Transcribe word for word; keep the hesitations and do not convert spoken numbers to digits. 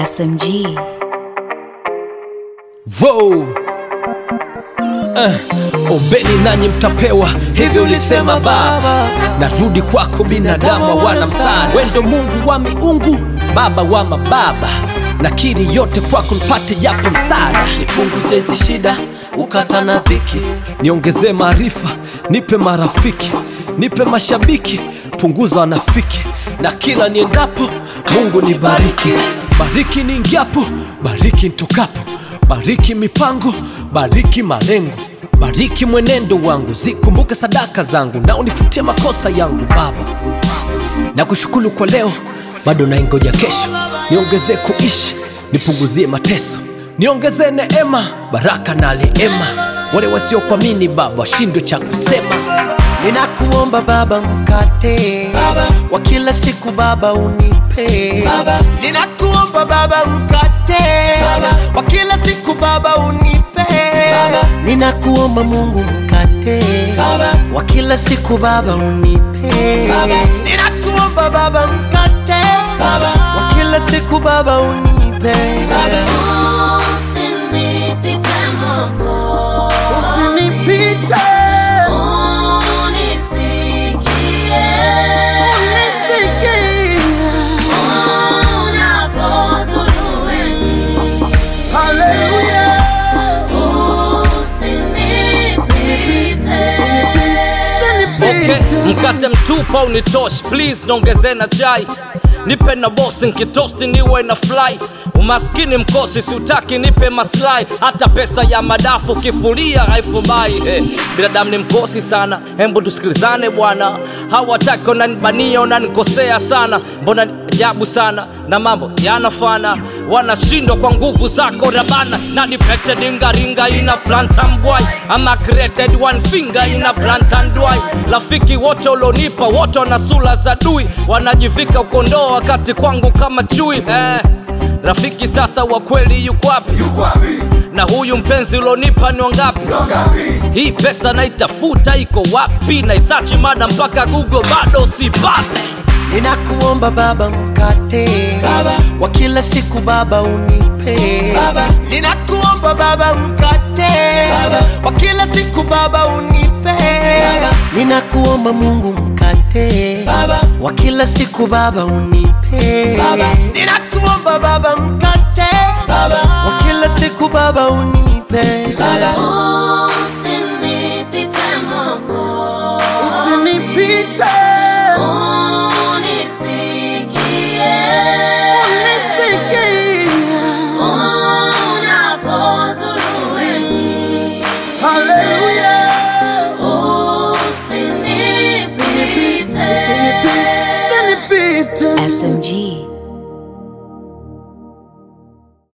S M G. Wow. Uh, ombeni nanyi mtapewa, hivi ulisema Baba. Narudi kwako binadamu wana msaada. Wendo Mungu wa miungu, Baba wa mababa. Nakiri yote kwako nipate japo msaada. Nipunguze hizi shida, ukata na dhiki. Niongeze maarifa, nipe marafiki. Nipe mashabiki, punguza wanafiki. Na kila niendapo, Mungu nibariki. Bariki niingiapo, bariki nitokapo. Bariki mipango, bariki malengo. Bariki mwenendo wangu, zikumbuke sadaka zangu. Na unifutie makosa yangu Baba. Na kushukuru kwa leo, bado naingoja kesho. Niongeze kuishi, nipunguzie mateso. Niongeze neema, baraka na neema. Wale wasio kuamini Baba, washindwe cha kusema. Ninakuomba Baba mkate Baba wa kila siku Baba unipe Baba. Ninakuomba Baba mkate Baba wa kila siku Baba unipe Baba. Ninakuomba Mungu mkate Baba wa kila siku Baba unipe Baba. Ninakuomba Baba mkate Baba wa kila siku Baba unipe Baba. Usinipite Mungu, Usinipite Okay, mkate mtupa unitosh, please nongeze na chai. Nipe na bosi nkitosti niwe na fly. Umaskini mkosi siutaki nipe maslai. Hata pesa ya madafu kifulia haifumbai. Hey, binadamu ni mkosi sana, hembu tusikilizane bwana. Hawataki unanibania unanikosea sana. Mbona ajabu sana na mambo yanafana. Wanashindwa kwa nguvu zako rabana. Na nipete dinga ringa ina flantam boy. Ama created one finger ina plantan dwai. Rafiki wote ulonipa wote wana sura za dui. Wanajivika ukondoo wakati kwangu kama chui. Eh, rafiki sasa wa kweli yuko wapi? Na huyu mpenzi ulonipa ni wangapi? Hii pesa naitafuta iko wapi? Na isachi mada mpaka Google bado sipati. Ninakuomba Baba mkate Baba wa kila siku Baba unipe Baba. Ninakuomba Baba mkate Baba wa kila siku Baba unipe Baba. Ninakuomba Mungu mkate Baba wa kila siku Baba unipe Baba. Ninakuomba Baba mkate Baba wa kila siku Baba unipe Baba.